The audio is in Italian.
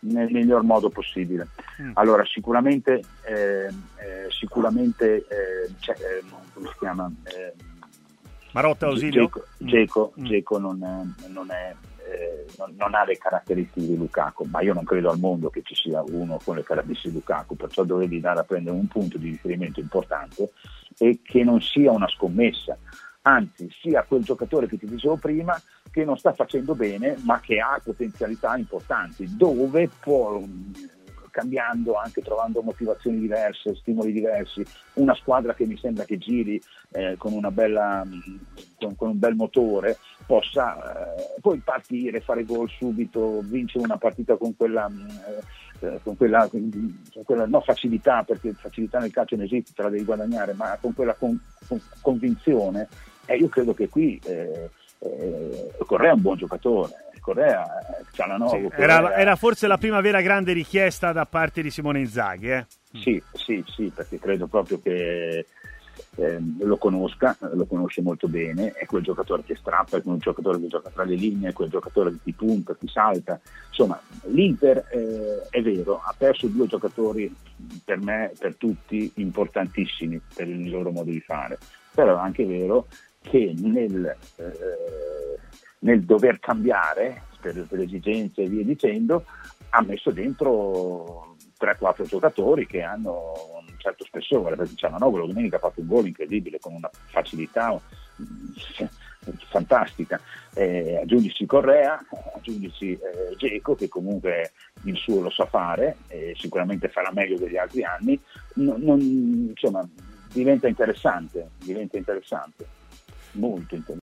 nel miglior modo possibile. Allora sicuramente come si chiama? Marotta Ausilio? Dzeko non ha le caratteristiche di Lukaku, ma io non credo al mondo che ci sia uno con le caratteristiche di Lukaku, perciò dovevi dare a prendere un punto di riferimento importante e che non sia una scommessa, anzi sia quel giocatore che ti dicevo prima che non sta facendo bene ma che ha potenzialità importanti, dove può, cambiando, anche trovando motivazioni diverse, stimoli diversi, una squadra che mi sembra che giri con una bella con un bel motore, possa poi partire, fare gol subito, vincere una partita con quella no facilità, perché facilità nel calcio non esiste, te la devi guadagnare, ma con quella convinzione. Io credo che qui Correa è un buon giocatore. Correa sì, era forse la prima vera grande richiesta da parte di Simone Inzaghi. Sì, perché credo proprio che lo conosce molto bene, è quel giocatore che strappa, è quel giocatore che gioca tra le linee, è quel giocatore che ti punta, ti salta. Insomma, l'Inter è vero, ha perso due giocatori per me, per tutti, importantissimi per il loro modo di fare, però è anche vero che nel dover cambiare per le esigenze e via dicendo, ha messo dentro 3-4 giocatori che hanno un certo spessore, perché Cialanoglu domenica ha fatto un gol incredibile con una facilità fantastica, aggiungici Correa, aggiungici Dzeko, che comunque il suo lo sa fare e sicuramente farà meglio degli altri anni, insomma diventa interessante, molto interessante.